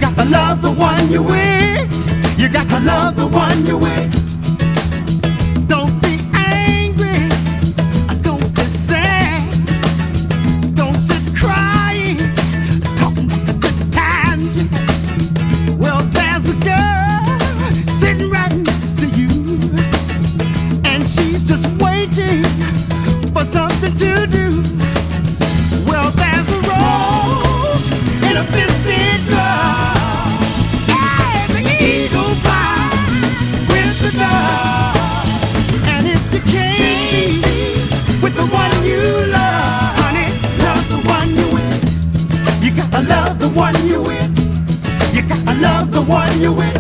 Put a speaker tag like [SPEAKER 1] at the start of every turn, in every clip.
[SPEAKER 1] gotta love the one you're with. You gotta love the one you're with. Don't be angry, don't be sad, don't sit crying, talking about the good times. Well, there's a girl sitting right next to you, and she's just waiting for something to do. Well, there's a rose in a fisted glove, and the eagle flies with the dove. And if you can't be with the one you love, honey, love the one you're with. You gotta love the one you're with. You gotta love the one you're with.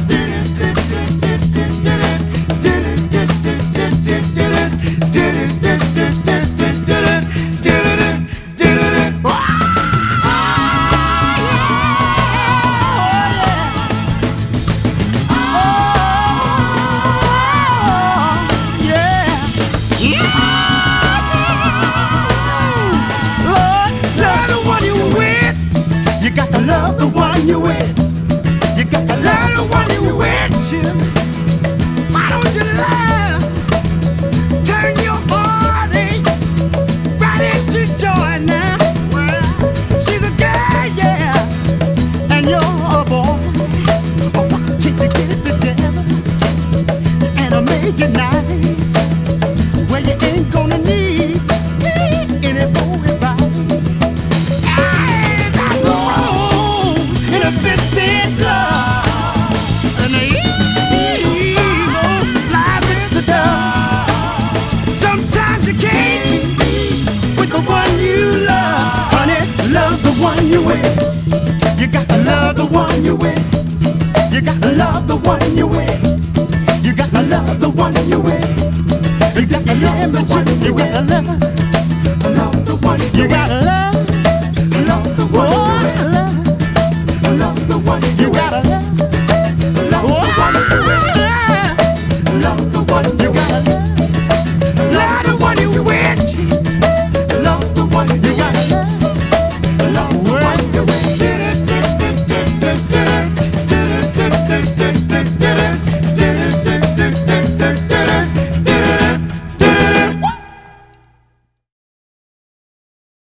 [SPEAKER 1] You gotta love the one you're with. You gotta love the one you're with. Why don't you love? Turn your heartaches right into joy now. Well, she's a girl, yeah, and you're a boy. Oh, why can't you get it together and I'll make it nice, where you ain't gonna need any more advice. Fisted glove, and the eagle flies with the dove. Sometimes you can't be with the one you love, honey. Love the one you're with. You gotta love the one you're with. You gotta love the one you're with. You gotta love the one you're with.